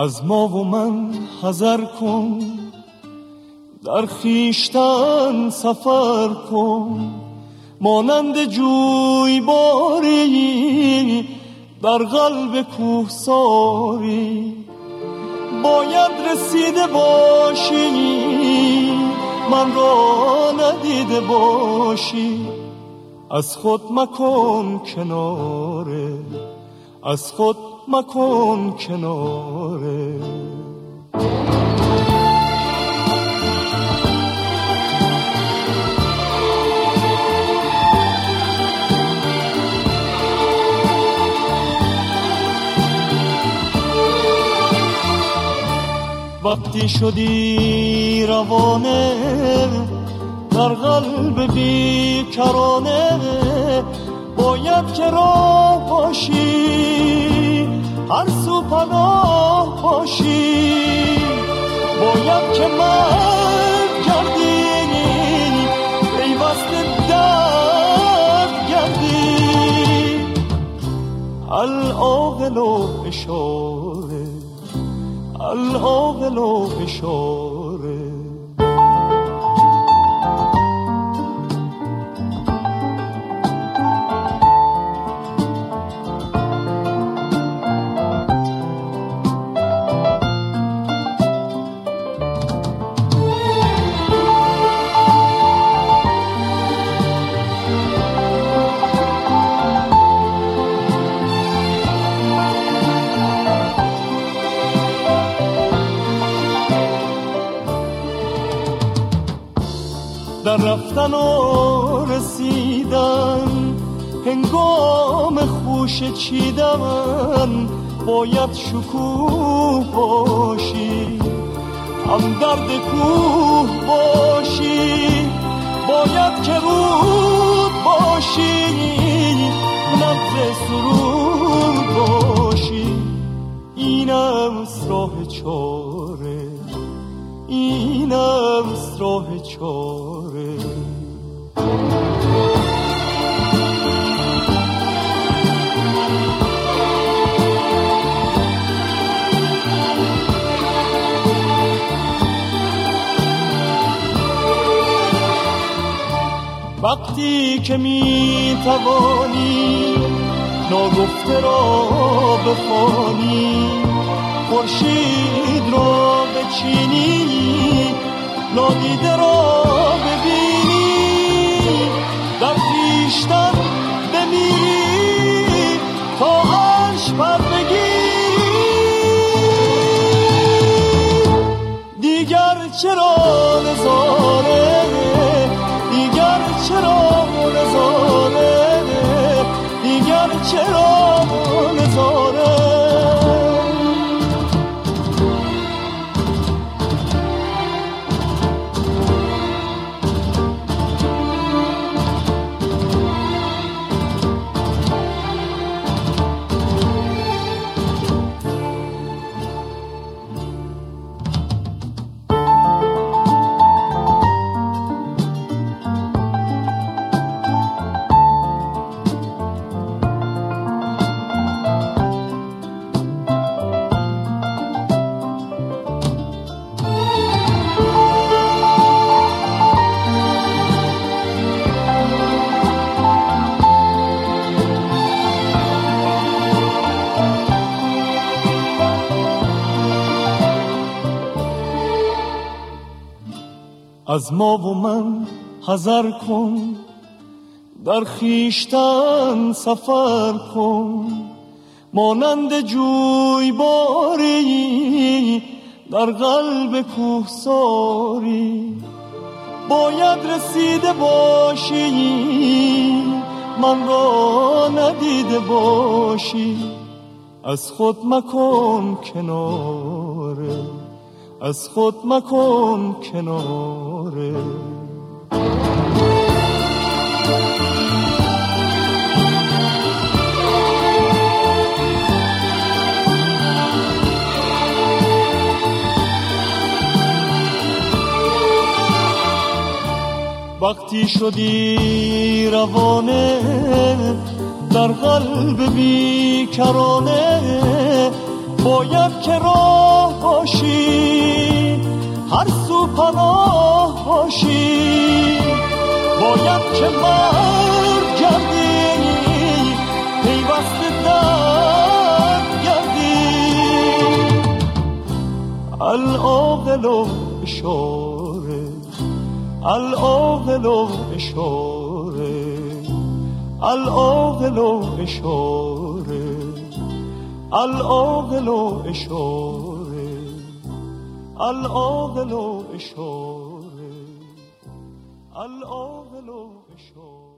از ما و من حذر کن، در خویشتن سفر کن، مانند جویباری در قلب کوهساری. باید رسیده باشی من را ندیده باشی، از خود مکن کناره، از خود مکن کناره. وقتی شدی روانه در قلب بیکرانه، باید که راه باشی هر سو پناه باشی. باید که مرد گردی پیوست درد گردی. العاقل و اشاره، العاقل و اشاره. در رفتن و رسیدن هنگام خوش چیدن، باید شکوه باشی هم درد کوه باشی. باید که رود باشی نبض سرود باشی. اینم راه چاره، اینم راه چاره. وقتی که می توانی ناگفته را بخوانی، خورشید را بچینی نادیده را ببینی، در خویشتن بمیری تا عرش پر بگیری. دیگر چرا نظاره، دیگر چرا نظاره، دیگر چرا نظاره. از ما و من حذر کن، در خویشتن سفر کن، مانند جویباری در قلب کوهساری. باید رسیده باشی من را ندیده باشی، از خود مکن کناره، از خود مکن کناره. وقتی شدی روانه در قلب بیکرانه، باید که راه باشی، هر سو پناه باشی، باید که مرد گردی، پیوسته در گردی. العاقل و اشاره، العاقل و اشاره، العاقل و اشاره، العاقل و اشاره، العاقل و اشاره، العاقل و اشاره.